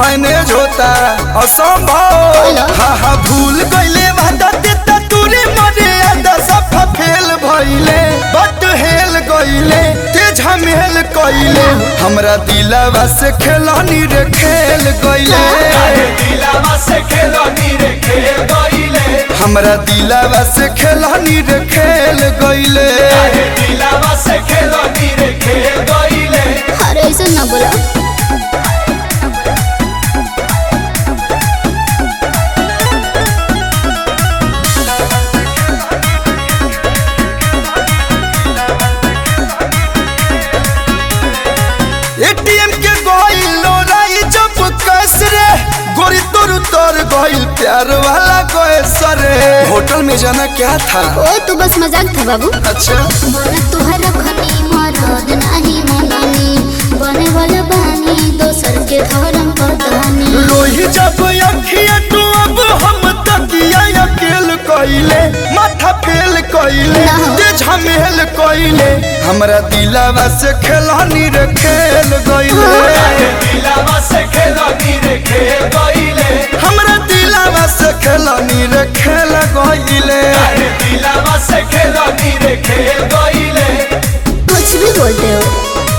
Manage होता असंभव। हाँ भूल गईले देता तूरी मर्यादा सफा फेल भइले बट हेल गईले ते झमेल कइले हमरा दिलवा से खेलनी रे खेल गईले हमरा दिलवा से खेलनी रे खेल गईले अरे ऐसा ना बोला। एटीएम के गइल लोराई जब कैस रे गोरी तोर गइल प्यार वाला कैस रे। होटल में जाना क्या था? ओ तू बस मजाक था बाबू। अच्छा बोला तुहरा खनी मरद नहीं मननी बने वाला बानी दोसर के धर्म पतानी। रोही जब अखिया तू अब हम तकिया अकेल कइले माथा फेल कइले ते झमेल कइले हमरा दिलवा से खेलनी रे खेल गइले हमरा दिलवा से खेलनी रे खेल गइले कुछ भी बोलते हो।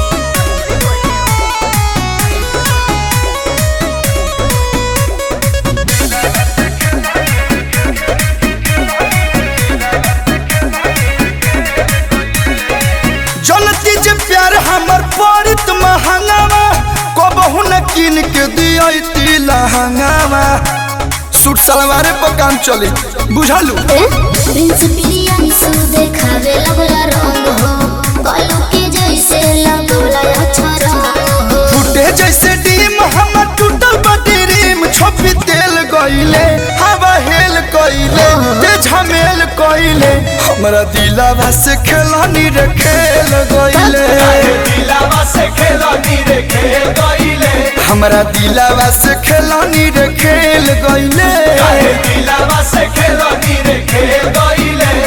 जनती जे प्यार हमर पड़ित महंगावा कबहू न किन के दियती लहंगावा सूट सलवारे पर काम चली बुझालू। प्रिंस प्रियांशु देखावे लगला रंग हो बालू के जैसे लगला अच्छा रंग हो। टूटे जैसे डीम हमर टूटल बटीरीम छोपी तेल गइले हवा हेल कइले ते झमेल कइले हमरा दिलवा से खेलनी रे खेल गइले हमरा दिलवा से खेलनी रे खेल गइले।